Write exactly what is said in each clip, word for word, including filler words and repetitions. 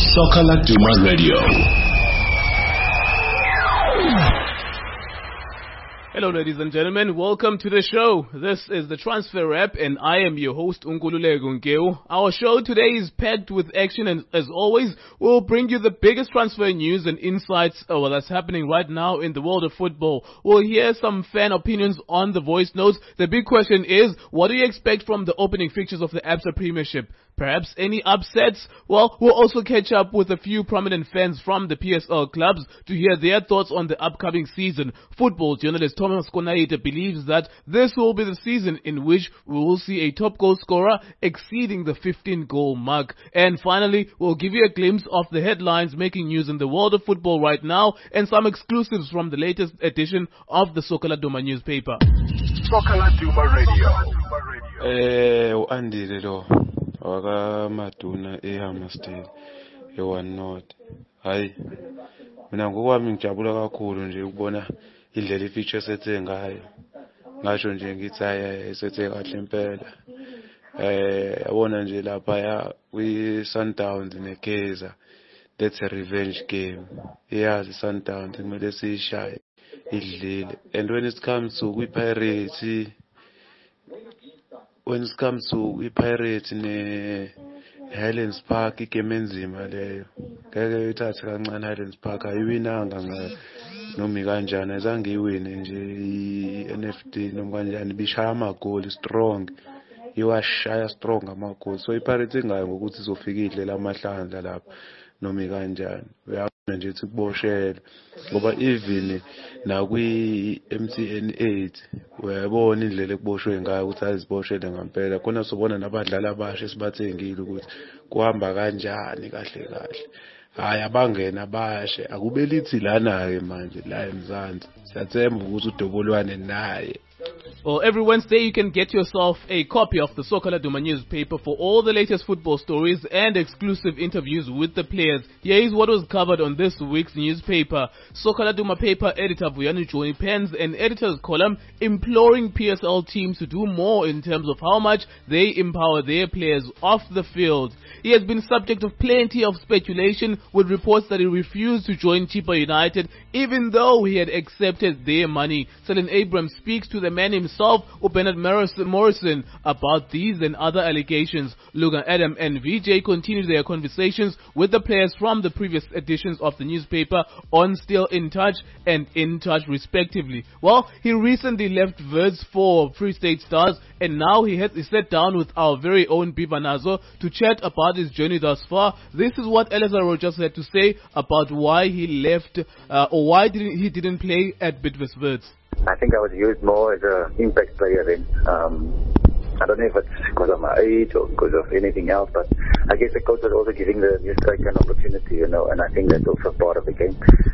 Soka Laduma Radio. Hello ladies and gentlemen, welcome to the show. This is the Transfer Wrap and I am your host Unkululeko Nkeu. Our show today is packed with action and as always, we'll bring you the biggest transfer news and insights of what that's happening right now in the world of football. We'll hear some fan opinions on the voice notes. The big question is, what do you expect from the opening fixtures of the Absa Premiership? Perhaps any upsets? Well, we'll also catch up with a few prominent fans from the P S L clubs to hear their thoughts on the upcoming season. Football journalist Thomas Konaite believes that this will be the season in which we will see a top goal scorer exceeding the fifteen goal mark. And finally, we'll give you a glimpse of the headlines making news in the world of football right now and some exclusives from the latest edition of the Soka Laduma newspaper. Soka Laduma Radio. Eh, uandile lo. Waka Maduna eHammersdale e-one North. Hayi mina ngokwami ngijabula kakhulu nje ukubona indlela ifeature sethe ngayo. Ngasho nje ngithi hayi sethe kahle impela. Eh yabona nje lapha ya kwi Sundowns neKaizer. That's a revenge game. Iyazi Sundowns kumele siyishaye idlile. And when it comes to we Pirates, when it comes to iPirates ne Highlands Park igame enzima leyo. Ngeke ithathe kancane Highlands Park ayiwinanga ngayo noma kanjani azange iwine nje i-N F D noma kanjani bishaya amagoli strong. Iwashaya strong amagoli. So iPirates ngayo ngokuthi izofika idlela amahlandla lapha noma kanjani. Uyabona nje ukuthi kuboshela ngoba even na kwi M T N eight uyabona indlela ekuboshwe ngayo ukuthi aziboshele ngempela. Khona sobona nabadlali abasha esibathengile ukuthi kuhamba kanjani kahle kahle. Hayi abangena bashe akube lithi lana ke manje la eMzansi. Siyathemba ukuthi uDobolwane naye. Well, every Wednesday you can get yourself a copy of the Soka Laduma newspaper for all the latest football stories and exclusive interviews with the players. Here is what was covered on this week's newspaper. Soka Laduma paper editor Vuyani Joni pens an editor's column imploring P S L teams to do more in terms of how much they empower their players off the field. He has been subject of plenty of speculation with reports that he refused to join Chippa United even though he had accepted their money. Selen Abrams speaks to the man himself, Bernard Morrison, about these and other allegations. Logan Adam and V J continue their conversations with the players from the previous editions of the newspaper on Still in Touch and In Touch respectively. Well, he recently left Verds for Free State Stars and now he has sat down with our very own Biva Nazo to chat about his journey thus far. This is what Elazar Rogers had to say about why he left uh, or why didn't, he didn't play at Bidvest Verds. I think I was used more as an impact player then. Um, I don't know if it's because of my age or because of anything else, but I guess the coach was also giving the new striker an opportunity, you know, and I think that's also part of the game.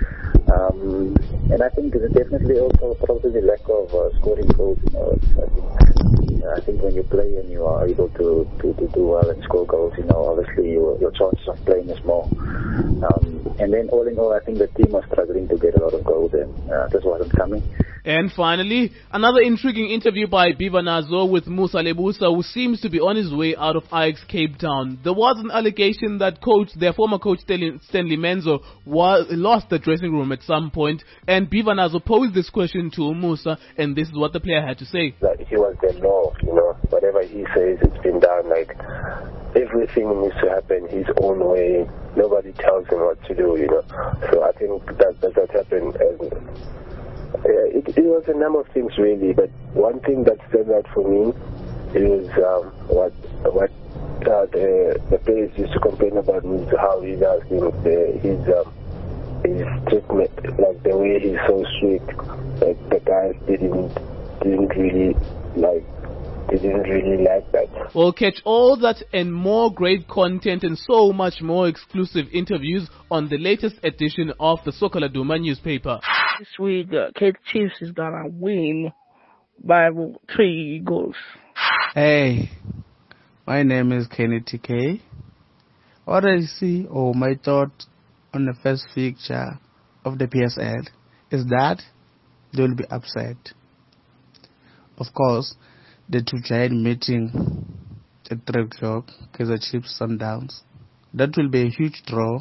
Um, and I think there's definitely also probably lack of uh, scoring goals, you know. I think, I think when you play and you are able to, to, to do well and score goals, you know, obviously your, your chances of playing is more. Um, and then all in all, I think the team was struggling to get a lot of goals and uh, this wasn't coming. And finally, another intriguing interview by Biva Nazo with Musa Lebusa, who seems to be on his way out of Ajax Cape Town. There was an allegation that coach, their former coach Stanley, Stanley Menzo was, lost the dressing room at some point, and Biva Nazo posed this question to Musa, and this is what the player had to say. Like he was the law, you know, whatever he says, it's been done. Like everything needs to happen his own way. Nobody tells him what to do, you know. So I think that that's what happened. And, Uh, it, it was a number of things really, but one thing that stood out for me is um, what what uh, the, the players used to complain about is how he does things, uh, his um, his treatment, like the way he's so strict. Like the guys didn't didn't really like. They didn't really like that. We'll catch all that and more great content and so much more exclusive interviews on the latest edition of the Soka Laduma newspaper. This week, uh, Kate Chiefs is gonna win by three goals. Hey, my name is Kenny T K. What I see or my thought on the first fixture of the P S L is that they will be upset. Of course, the two giant meeting at three o'clock, Kaizer Chiefs, Sundowns. that will be a huge draw.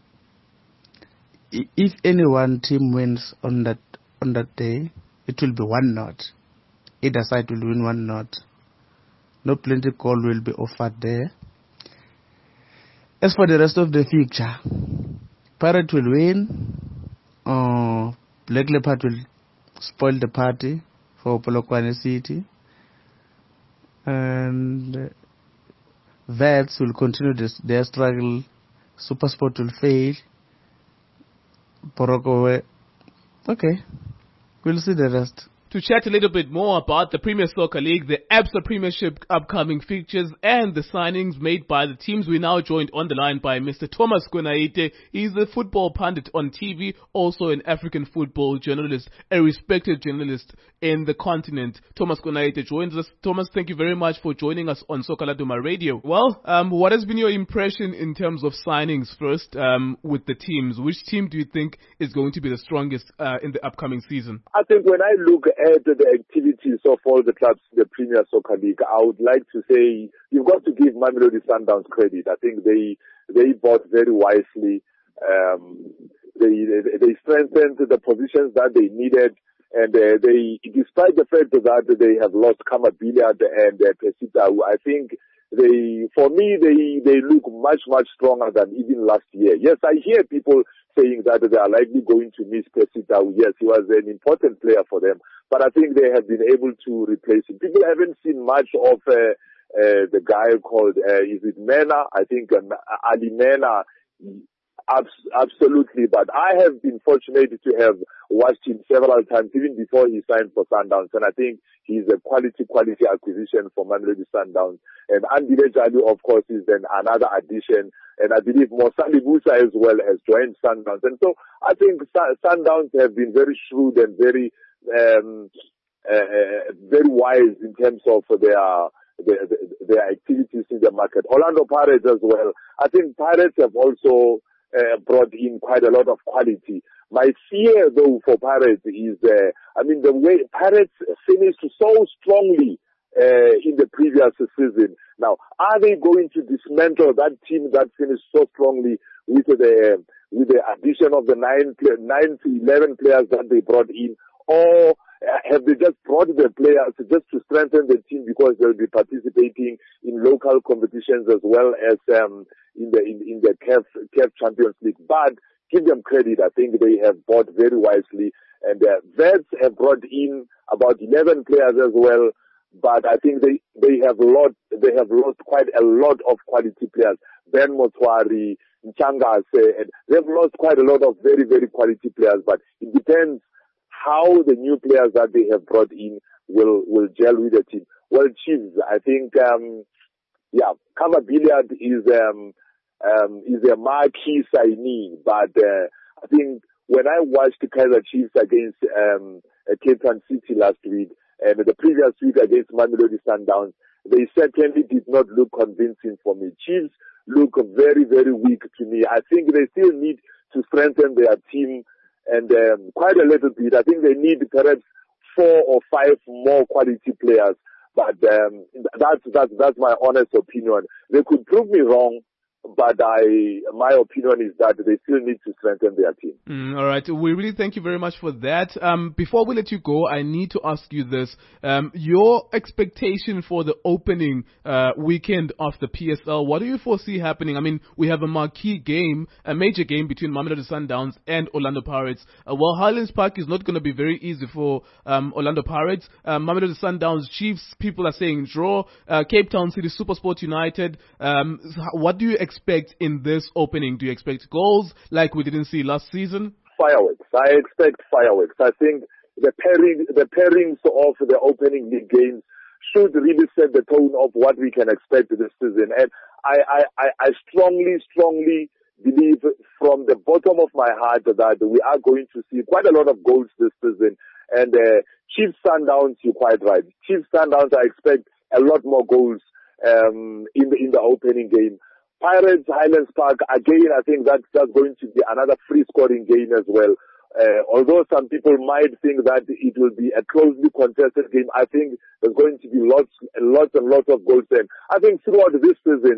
I- If any one team wins on that on that day, it will be one knot. Either side will win one knot. No plenty goal will be offered there. As for the rest of the fixture, Pirate will win. Uh, Black Leopard will spoil the party for Polokwane City. And uh, Vets will continue this, their struggle. Supersport will fail. Poroko, okay, we'll see the rest. To chat a little bit more about the Premier Soccer League, the Absa Premiership upcoming fixtures, and the signings made by the teams, we now joined on the line by Mister Thomas Kwenaite. He's a football pundit on T V, also an African football journalist, a respected journalist in the continent. Thomas Kwenaite joins us. Thomas, thank you very much for joining us on Soccer Laduma Radio. Well, um, what has been your impression in terms of signings first um, with the teams? Which team do you think is going to be the strongest uh, in the upcoming season? I think when I look at the activities of all the clubs in the Premier Soccer League, I would like to say you've got to give Mamelodi Sundowns credit. I think they they bought very wisely. Um, they, they they strengthened the positions that they needed, and uh, they, despite the fact that they have lost Kama Billiard and uh, Pesita, I think they, for me, they they look much much stronger than even last year. Yes, I hear people saying that they are likely going to miss Pesita. Yes, he was an important player for them, but I think they have been able to replace him. People haven't seen much of uh, uh, the guy called, uh, is it Mena? I think um, Ali Mena, abs- absolutely. But I have been fortunate to have watched him several times, even before he signed for Sundowns, and I think he's a quality, quality acquisition for Mamelodi Sundowns. And Andile Jalu, of course, is then another addition. And I believe Mosali Musa as well has joined Sundowns. And so I think Sundowns have been very shrewd and very, um, uh, very wise in terms of their, their, their activities in the market. Orlando Pirates as well. I think Pirates have also uh, brought in quite a lot of quality. My fear, though, for Pirates is, uh, I mean, the way Pirates finished so strongly uh, in the previous season. Now, are they going to dismantle that team that finished so strongly with the with the addition of the nine, nine to eleven players that they brought in, or have they just brought the players just to strengthen the team because they'll be participating in local competitions as well as um, in the in, in the C A F, C A F Champions League? But give them credit. I think they have bought very wisely, and uh, Vets have brought in about eleven players as well. But I think they they have lost they have lost quite a lot of quality players. Ben Motwari, Nchangase, and they've lost quite a lot of very very quality players. But it depends how the new players that they have brought in will will gel with the team. Well, Chiefs, I think um, yeah, Kama Billiard is um, um, is a marquee signee, but uh, I think when I watched the Kaizer Chiefs against um, Cape Town City last week, and the previous week against Mamelodi Sundowns, they certainly did not look convincing for me. Chiefs look very, very weak to me. I think they still need to strengthen their team and um, quite a little bit. I think they need perhaps four or five more quality players. But um, that's, that's, that's my honest opinion. They could prove me wrong, but I, my opinion is that they still need to strengthen their team. Mm, all right. We really thank you very much for that. Um, before we let you go, I need to ask you this. Um, your expectation for the opening uh, weekend of the P S L, what do you foresee happening? I mean, we have a marquee game, a major game between Mamelodi Sundowns and Orlando Pirates. Uh, well, Highlands Park is not going to be very easy for um, Orlando Pirates. Um, Mamelodi Sundowns, Chiefs, people are saying draw. Uh, Cape Town City, SuperSport United. Um, what do you expect? expect in this opening? Do you expect goals like we didn't see last season? Fireworks. I expect fireworks. I think the pairing, the pairings of the opening league games should really set the tone of what we can expect this season. And I, I, I strongly, strongly believe from the bottom of my heart that we are going to see quite a lot of goals this season. And uh, Chiefs Sundowns, you're quite right. Chiefs Sundowns, I expect a lot more goals um, in the in the opening game. Pirates, Highlands Park, again, I think that's, that's going to be another free-scoring game as well. Uh, although some people might think that it will be a closely contested game, I think there's going to be lots and lots and lots of goals. And I think throughout this season,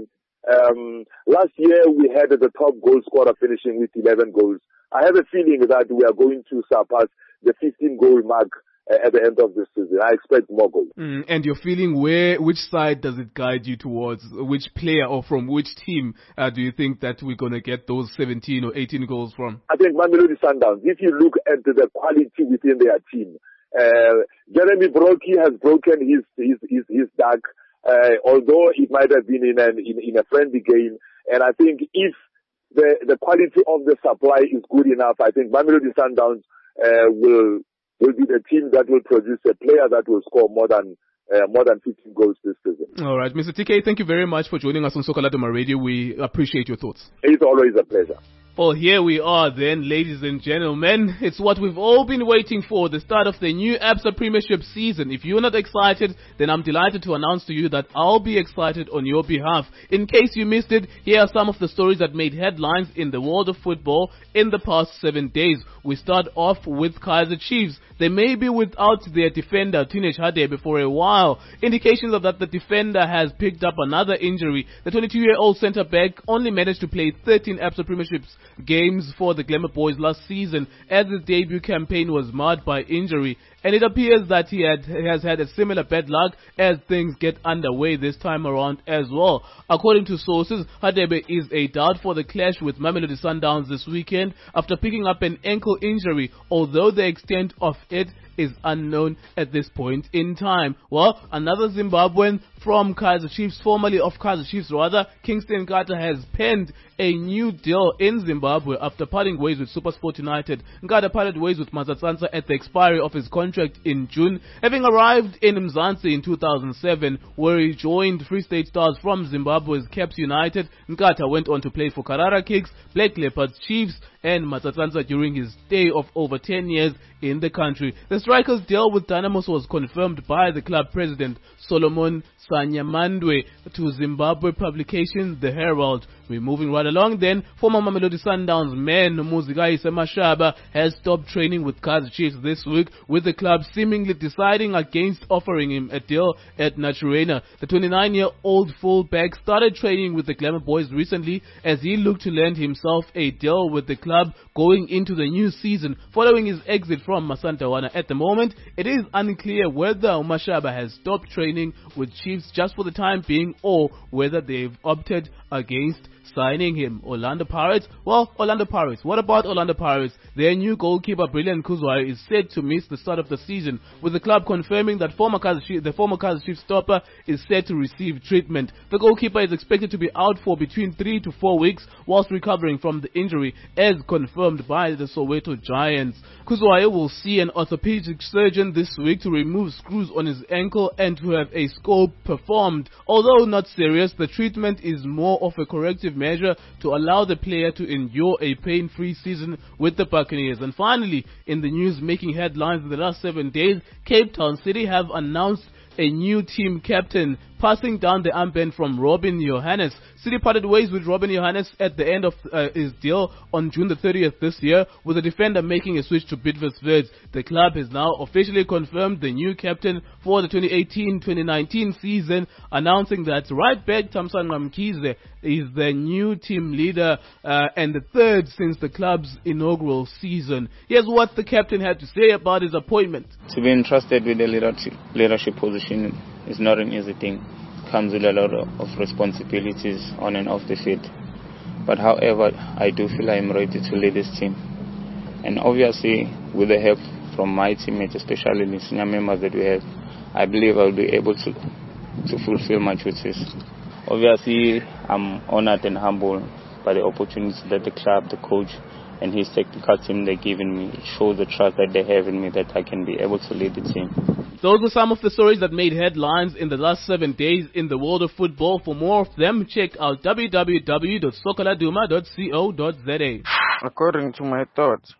Um, last year we had the top goal scorer finishing with eleven goals. I have a feeling that we are going to surpass the fifteen goal mark uh, at the end of the season. I expect more goals. Mm, and you're feeling where, which side does it guide you towards? Which player or from which team uh, do you think that we're going to get those seventeen or eighteen goals from? I think Mamelodi Sundowns, if you look at the quality within their team, uh, Jeremy Brockie has broken his, his, his, his duck, uh, although it might have been in, an, in, in a friendly game. And I think if the, the quality of the supply is good enough, I think Mamelodi Sundowns uh, will will be the team that will produce a player that will score more than uh, more than fifteen goals this season. All right, Mister T K, thank you very much for joining us on Soka Laduma Radio. We appreciate your thoughts. It's always a pleasure. Well, here we are then, ladies and gentlemen. It's what we've all been waiting for, the start of the new Absa Premiership season. If you're not excited, then I'm delighted to announce to you that I'll be excited on your behalf. In case you missed it, here are some of the stories that made headlines in the world of football in the past seven days. We start off with Kaizer Chiefs. They may be without their defender, Tinesh Hadebe, for a while. Indications of that the defender has picked up another injury. The twenty-two-year-old centre-back only managed to play thirteen Absa Premierships games for the Glamour Boys last season, as his debut campaign was marred by injury. And it appears that he had, has had a similar bad luck as things get underway this time around as well. According to sources, Hadebe is a doubt for the clash with Mamelodi Sundowns this weekend after picking up an ankle injury, although the extent of it is unknown at this point in time. Well, another Zimbabwean from Kaizer Chiefs, formerly of Kaizer Chiefs rather, Kingston Nkata, has penned a new deal in Zimbabwe after parting ways with SuperSport United. Nkata parted ways with Matsatsansa at the expiry of his contract in June, having arrived in Mzansi in two thousand seven, where he joined Free State Stars from Zimbabwe's Caps United. Nkata went on to play for Karara Kicks, Black Leopards, Chiefs, and Matsatsansa during his stay of over ten years in the country. The striker's deal with Dynamos was confirmed by the club president, Solomon Sanyamandwe, to Zimbabwe publication The Herald. We're moving right along then. Former Mamelodi Sundowns man Muzigai Semashaba has stopped training with Kaizer Chiefs this week, with the club seemingly deciding against offering him a deal at Naturena. The twenty-nine-year-old fullback started training with the Glamour Boys recently as he looked to land himself a deal with the club going into the new season following his exit from Masandawana. At the moment, it is unclear whether Mashaba has stopped training with Chiefs just for the time being or whether they've opted against signing him. Orlando Pirates? Well, Orlando Pirates. What about Orlando Pirates? Their new goalkeeper, Brilliant Kuzwai, is said to miss the start of the season, with the club confirming that former Kaizer Chiefs, the former Kaizer Chiefs stopper is set to receive treatment. The goalkeeper is expected to be out for between three to four weeks whilst recovering from the injury, as confirmed by the Soweto Giants. Kuzwai will see an orthopedic surgeon this week to remove screws on his ankle and to have a scope performed. Although not serious, the treatment is more of a corrective measure to allow the player to endure a pain-free season with the Buccaneers. And finally, in the news making headlines in the last seven days, Cape Town City have announced a new team captain, passing down the armband from Robin Johannes. City parted ways with Robin Johannes at the end of uh, his deal on June the thirtieth this year, with the defender making a switch to Bidvest Verds. The club has now officially confirmed the new captain for the twenty eighteen twenty nineteen season, announcing that right back Thamsanqa Mkhize is the new team leader uh, and the third since the club's inaugural season. Here's what the captain had to say about his appointment. To be entrusted with a leadership, leadership position is not an easy thing. It comes with a lot of responsibilities on and off the field. But however, I do feel I am ready to lead this team. And obviously, with the help from my teammates, especially the senior members that we have, I believe I will be able to, to fulfill my duties. Obviously, I'm honored and humbled by the opportunity that the club, the coach, and his technical team they're giving me. It shows the trust that they have in me that I can be able to lead the team. Those were some of the stories that made headlines in the last seven days in the world of football. For more of them, check out w w w dot sokaladuma dot co dot z a. According to my thoughts,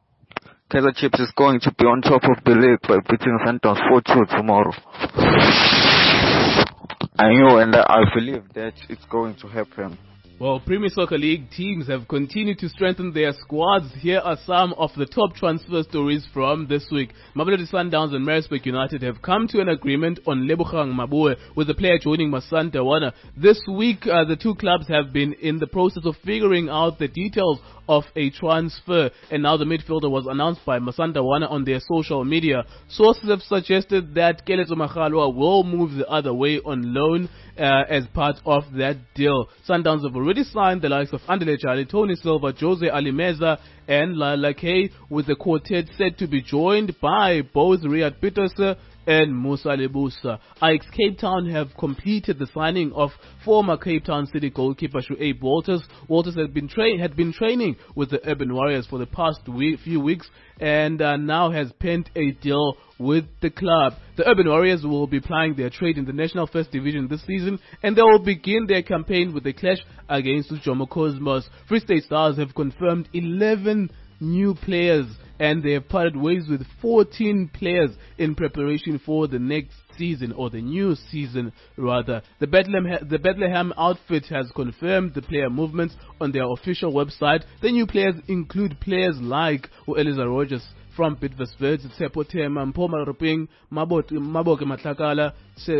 Kaizer Chiefs is going to be on top of the league by beating Sundowns four two tomorrow. I knew and I believe that it's going to happen. Well, Premier Soccer League teams have continued to strengthen their squads. Here are some of the top transfer stories from this week. Mamelodi Sundowns and Maritzburg United have come to an agreement on Lebogang Mabue, with the player joining Masanta Wana. This week, uh, the two clubs have been in the process of figuring out the details of a transfer, and now the midfielder was announced by Masanta Wana on their social media. Sources have suggested that Keletso Maghalwa will move the other way on loan uh, as part of that deal. Sundowns have already signed the likes of Andile Jali, Tony Silva, Jose Alimeza, and Lala K, with the quartet set to be joined by both Riyad Peterse and Musa Lebusa. Ajax Cape Town have completed the signing of former Cape Town City goalkeeper Shuaib Walters. Walters had been, tra- had been training with the Urban Warriors for the past week, few weeks and uh, now has penned a deal with the club. The Urban Warriors will be plying their trade in the National First Division this season, and they will begin their campaign with a clash against Jomo Cosmos. Free State Stars have confirmed eleven new players, and they have parted ways with fourteen players in preparation for the next season, or the new season rather. The Bethlehem, the Bethlehem outfit has confirmed the player movements on their official website. The new players include players like Eliza Rogers from Bidvest, Tsepo Tema, Mpoma Ruping, Maboke Matlakala,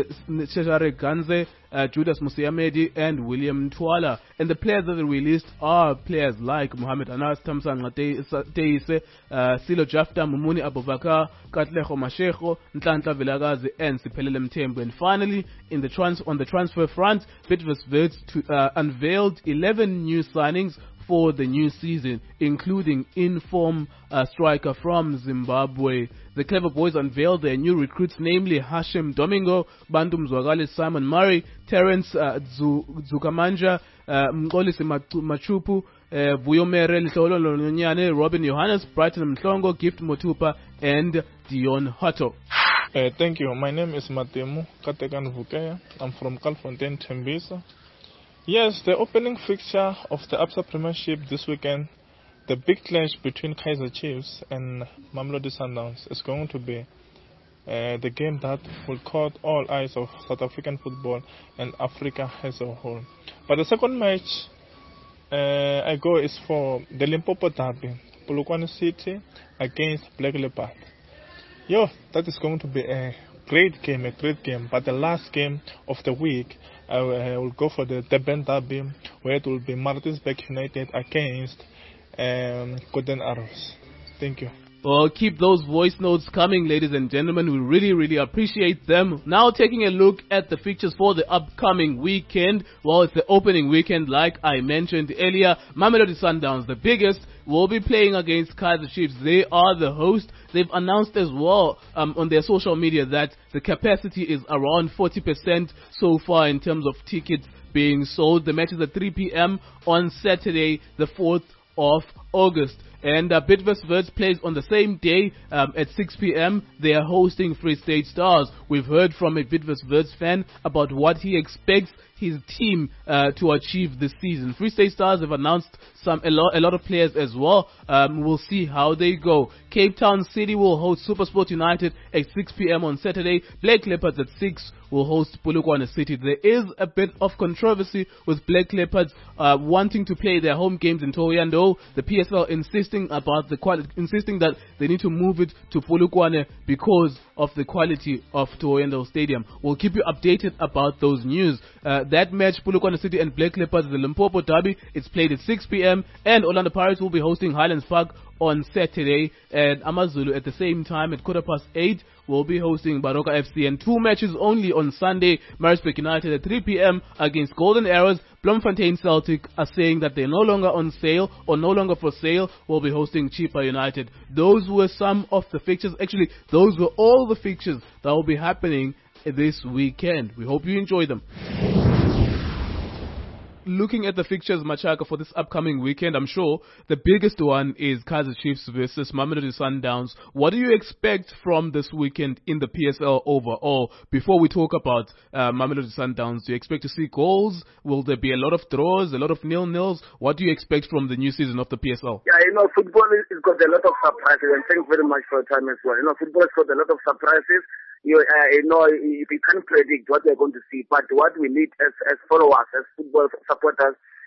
Cesare Ganze, uh, Judas Musiamedi, and William Twala. And the players that are released are players like Mohamed Anas, Tamsan Teise, uh, Silo Jafta, Mumuni Abubakar, Katlejo Mashego, Ntlantla Vilagazi, and Sipelele Mtembu. And finally, in the trans- on the transfer front, Bidvest uh, unveiled eleven new signings for the new season, including in-form uh, striker from Zimbabwe. The Clever Boys unveiled their new recruits, namely Hashim Domingo, Bantu Mzwakali, Simon Murray, Terence uh, Zukamanja, uh, Mkolisi Machupu, uh, Vuyomere Litolo Lonyane, Robin Johannes, Brighton Mhlongo, Gift Motupa, and Dion Hutto. Uh, thank you. My name is Matemu Katekan Vukeya. I'm from Calfontaine, Tembisa. Yes, the opening fixture of the Absa Premiership this weekend, the big clash between Kaizer Chiefs and Mamelodi Sundowns, is going to be uh, the game that will caught all eyes of South African football and Africa as a whole. But the second match uh, I go is for the Limpopo Derby, Polokwane City against Black Leopard. Yo, that is going to be a great game, a great game. But the last game of the week, I will go for the Durban Derby, where it will be Maritzburg United against um, Golden Arrows. Thank you. Well, keep those voice notes coming, ladies and gentlemen. We really, really appreciate them. Now taking a look at the fixtures for the upcoming weekend. Well, it's the opening weekend, like I mentioned earlier. Mamelodi Sundowns, the biggest, will be playing against Kaizer Chiefs. They are the host. They've announced as well um, on their social media that the capacity is around forty percent so far in terms of tickets being sold. The match is at three p.m. on Saturday, the fourth of August. And uh, Bidvest Wits plays on the same day um, at six p.m. They are hosting Free State Stars. We've heard from a Bidvest Wits fan about what he expects his team uh, to achieve this season. Free State Stars have announced some a lot, a lot of players as well. Um, we'll see how they go. Cape Town City will host SuperSport United at six p.m. on Saturday. Black Leopards at six will host Polokwane City. There is a bit of controversy with Black Leopards uh, wanting to play their home games in Thohoyandou. The P S L insisting about the quality, insisting that they need to move it to Polokwane because of the quality of Thohoyandou Stadium. We'll keep you updated about those news. Uh, that match, Polokwane City and Black Leopards, the Limpopo Derby, it's played at six p.m. and Orlando Pirates will be hosting Highlands Park on Saturday, and AmaZulu at the same time at quarter past eight will be hosting Baroka F C. And two matches only on Sunday. Maritzburg United at three p.m. against Golden Arrows. Bloemfontein Celtic are saying that they're no longer on sale or no longer for sale. Will be hosting Chippa United. Those were some of the fixtures. Actually, those were all the fixtures that will be happening this weekend. We hope you enjoy them. Looking at the fixtures, Machaka, for this upcoming weekend, I'm sure the biggest one is Kaizer Chiefs versus Mamelodi Sundowns. What do you expect from this weekend in the P S L overall? Before we talk about uh, Mamelodi Sundowns, do you expect to see goals? Will there be a lot of draws, a lot of nil-nils? What do you expect from the new season of the P S L? Yeah, you know, football has got a lot of surprises, and thanks very much for your time as well. You know, football has got a lot of surprises. You, uh, you know, you, you can't predict what we're going to see, but what we need as, as followers, as football supporters,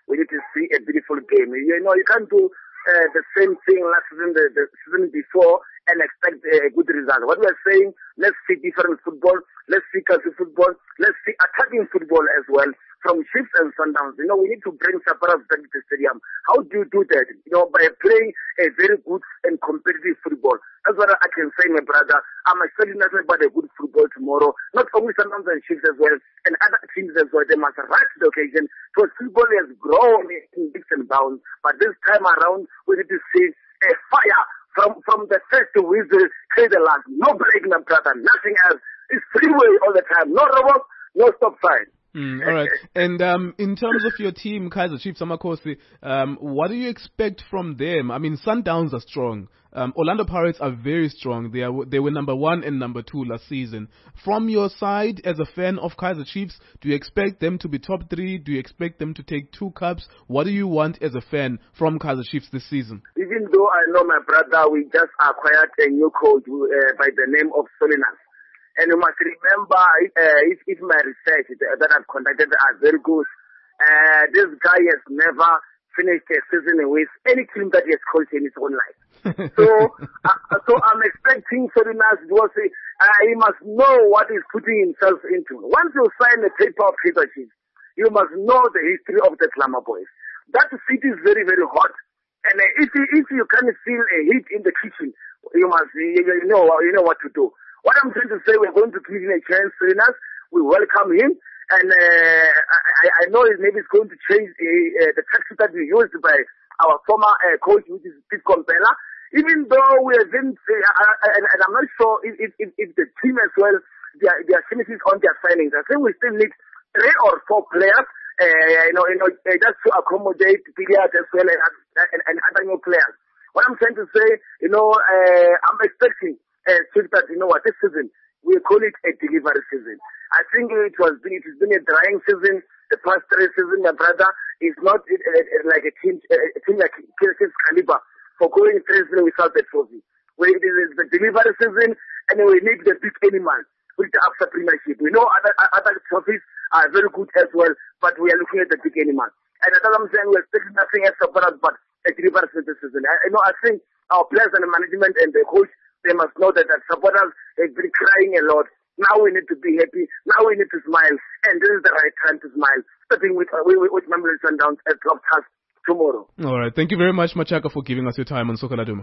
we need to see a beautiful game. You know, you can't do uh, the same thing last season, the, the season before, and expect a good result. What we are saying, let's see different football, let's see classy football, let's see attacking football as well, from Chiefs and Sundowns. You know, we need to bring Saparas back to the stadium. How do you do that? You know, by playing a very good and competitive football. That's what I can say, my brother. I'm expecting nothing but a good football tomorrow. Not only Sundowns and Chiefs as well, and other teams as well. They must rise to the occasion, because football has grown in leaps and bounds. But this time around, we need to see a fire from, from the first whistle to the last. No break, my brother. Nothing else. It's freeway all the time. No robots, no stop sign. Mm, all right. And um, in terms of your team, Kaizer Chiefs, Amakosi, um, what do you expect from them? I mean, Sundowns are strong. Um, Orlando Pirates are very strong. They are they were number one and number two last season. From your side, as a fan of Kaizer Chiefs, do you expect them to be top three? Do you expect them to take two cups? What do you want as a fan from Kaizer Chiefs this season? Even though I know, my brother, we just acquired a new coach uh, by the name of Solinas. And you must remember, uh, if, if my research that I've conducted are very good, uh, this guy has never finished a season with any team that he has coached in his own life. so, uh, so I'm expecting Solinas to say, uh, he must know what he's putting himself into. Once you sign a paper of Kaizer Chiefs, you must know the history of the Glamour Boys. That city is very, very hot. And uh, if you, if you can feel a heat in the kitchen, you must, you, you know, you know what to do. What I'm trying to say, we're going to give him a chance, Solinas. We welcome him. And uh, I, I know maybe it's going to change uh, uh, the tactics that we used by our former uh, coach, which is Pete Compella. Even though we haven't, uh, and, and I'm not sure if, if, if the team as well, their, their finishes on their signings. I think we still need three or four players, uh, you know, you know, uh, just to accommodate Piliat as well and, and, and other new players. What I'm trying to say, you know, uh, I'm expecting Uh, that, you know what, this season, we call it a delivery season. I think it was it has been a drying season. The past three seasons, my brother, is not it, it, it, like a team, a team like Kaizer Caliber for going three seasons without the trophy. We, it is the delivery season, and we need the big animal with the Absa Premiership. We know other other trophies are very good as well, but we are looking at the big animal. And as I'm saying, we're expecting nothing else from us but a delivery season. I, you know, I think our players and the management and the coach, they must know that the supporters have been crying a lot. Now we need to be happy. Now we need to smile. And this is the right time to smile. Starting with, uh, with, with Mamelodi Sundowns at twelve past tomorrow. All right. Thank you very much, Machaka, for giving us your time on Soccer Laduma.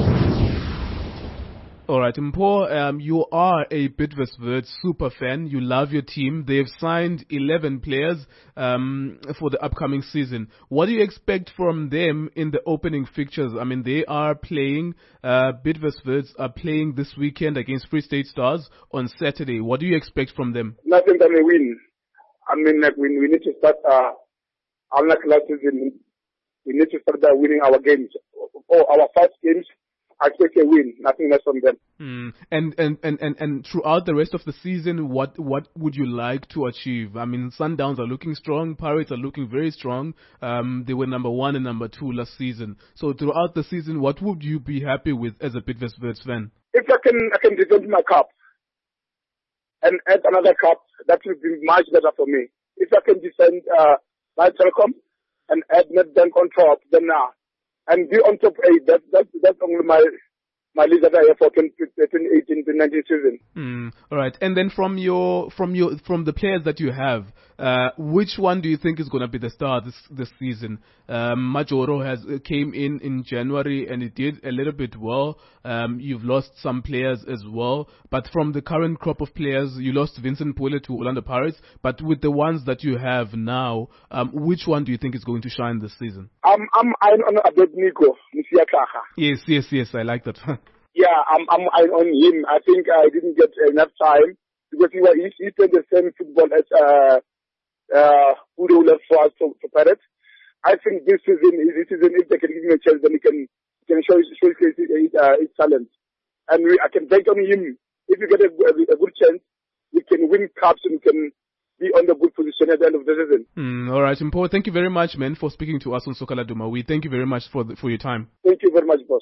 All right, Mpho, um, you are a Bidvest super fan. You love your team. They've signed eleven players um, for the upcoming season. What do you expect from them in the opening fixtures? I mean, they are playing, uh, Bidvest are playing this weekend against Free State Stars on Saturday. What do you expect from them? Nothing than a win. I mean, like, we, we need to start, uh, unlike last season, we need to start by winning our games. Oh, our first games. I expect a win, nothing less from them. Mm. And, and, and, and, and throughout the rest of the season, what, what would you like to achieve? I mean, Sundowns are looking strong, Pirates are looking very strong. Um, they were number one and number two last season. So throughout the season, what would you be happy with as a Bidvest fan? If I can, I can defend my cup and add another cup, that would be much better for me. If I can defend uh, my telecom and add Nedbank on top, then now. Uh, And be on top eight. That, that, that's only my my league that I have for twenty eighteen to nineteen season. Mm, all right. And then from your from your from the players that you have, uh, which one do you think is going to be the star this this season? Um, Majoro has uh, came in in January and it did a little bit well. Um, you've lost some players as well, but from the current crop of players, you lost Vincent Pule to Orlando Pirates. But with the ones that you have now, um, which one do you think is going to shine this season? I'm I'm I'm on Abednego Msiakaha. Yes, yes, yes. I like that. Yeah, I'm I'm I'm on him. I think I didn't get enough time because he was he, he played the same football as uh uh Udo left for us to, to Pirates. I think this season, this season, if they can give him a chance, then he can can show his show his, his, uh, his talent. And we, I can bank on him. If you get a, a, a good chance, we can win cups and we can be on the good position at the end of the season. Mm, all right, Mpho, thank you very much, man, for speaking to us on Soccer Laduma. We thank you very much for the, for your time. Thank you very much, boss.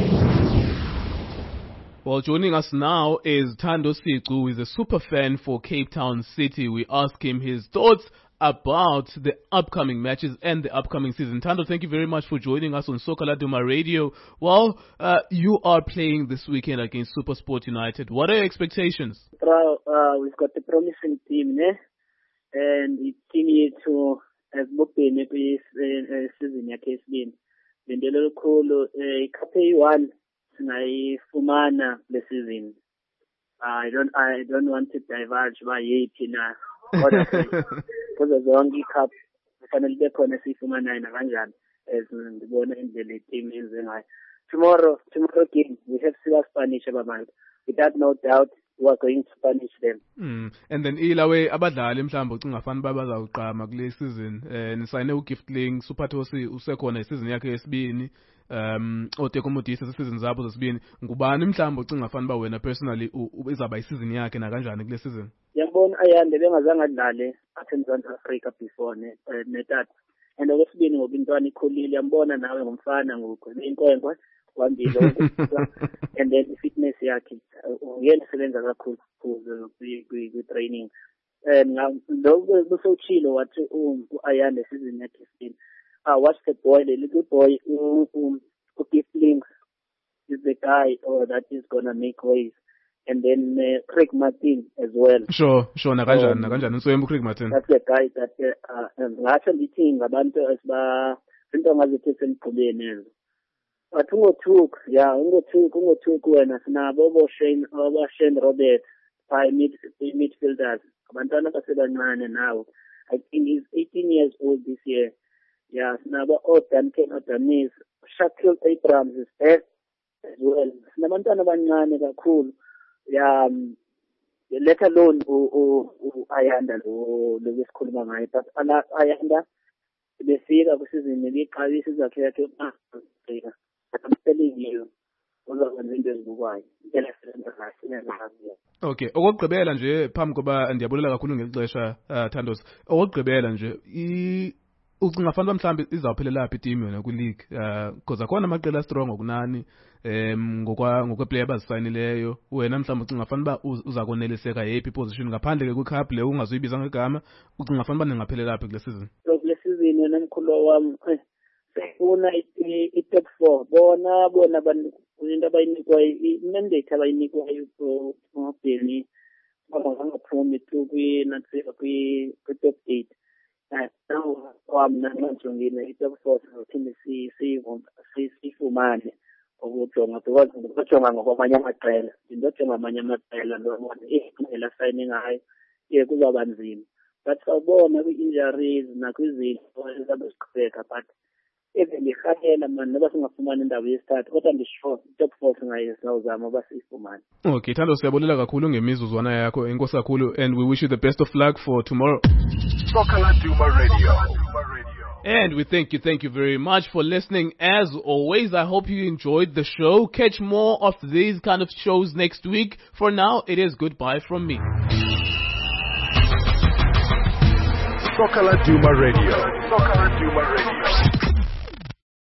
Well, joining us now is Thando Siqu, who is a super fan for Cape Town City. We ask him his thoughts about the upcoming matches and the upcoming season. Thando, thank you very much for joining us on Soka Laduma Radio. Well, uh, you are playing this weekend against SuperSport United. What are your expectations? Uh, we've got a promising team, eh? And it's team to as bopene season yakhe yesibini. Bendele likhulu ikhaphe one singayifumana le season. I don't I don't want to divulge by yiphi na. Kodwa kuze zonke icup kufanele libe khona siyifumana na kanjani as ngibona indlela i-team yenze ngayo. Tomorrow tomorrow game we have Siva Spanish abantu. Without no doubt we are going to punish them. Mm. And then ilawe abadlali mhlawumbe ucinga fanele babazawuqama kule season eh nisayine uGiftling Suphathosi usekhona isizini yakhe yesibini um oTeko Modise season zabo zesibini ngubani mhlawumbe ucinga fanele ba wena personally izaba isizini yakhe na kanjani kule season? Yabona Ayande bengazange adlale at eMzantsi Africa before ne netata and okwesibini ngoba intwana ikhulile yambona nawe ngumfana ngoku inkwenkwe wambile and then fitness yakhe uyena sebenza kakhulu kwi training and lo busochilo wathi uAyanda season yakhe sixteen ah watch the boy the little boy who Giftling is the guy or that is gonna make waves. And then uh, Craig Martin as well. Sure, sure. Na kanjani, na kanjani. So Craig Martin. That's the guy that uh ngathi ngithi ngabantu asiba into ngazithi semqubeni. But ungothuk, yeah, ungothuk, ungothuk wena sinabo bo Shane, bo Shane Robert, by mid midfielders. Abantwana basebancane now. I think he's eighteen years old this year. Yeah, sinabo oh Duncan Odanis, Shaquille Abrams is there as well. Sinabantwana abancane kakhulu. Yeah, um, let alone u u Ayanda lo lesikhuluma ngayo, but ala Ayanda befika kusizini liqalisa izakhe yakhe Africa. I'm telling you uzakwenza into ezibukwayo. Okay, okugqibela nje phambi koba ndiyabulela kakhulu ngexesha Thandos. Okugqibela nje i ucinga fanele mhlambi izawuphelela laphi team yona ku league uh because akhona amaqela strong okunani em ngokwa ngokweplayer bazisayinileyo wena mhlambi ucinga fanele ba uza koneliseka yapi position ngaphandle ke ku cup le ungazoyibiza ngegama ucinga fanele ba ningaphelela laphi kule season kule season yona mkhulu wami sifuna i-top four bona bona into abayinikwa i-mandate abayinikwa ubheni bangaphumi tu kwi-nathi kwi-top eight now kwami nanjongile i-top four sizophinde siyifumane ukujonga because ngokujonga ngokwamanye amaqela ndojonga amanye amaqela ndobona indlela signing ngayo ye kuzaba nzima but sawubona kwi-injuries nakwizinto ezabeziqhubeka but even ngihahela mani noba singafumani indawo yesithathu kodwa ndisho top four singayizawuzama basiyifumane. Okay, Thando siyabulela kakhulu ngemizuzwana yakho enkosi kakhulu and we wish you the best of luck for tomorrow. Soka Laduma Radio. And we thank you, thank you very much for listening. As always, I hope you enjoyed the show. Catch more of these kind of shows next week. For now, it is goodbye from me. Soka Laduma Radio. Soka Laduma Radio.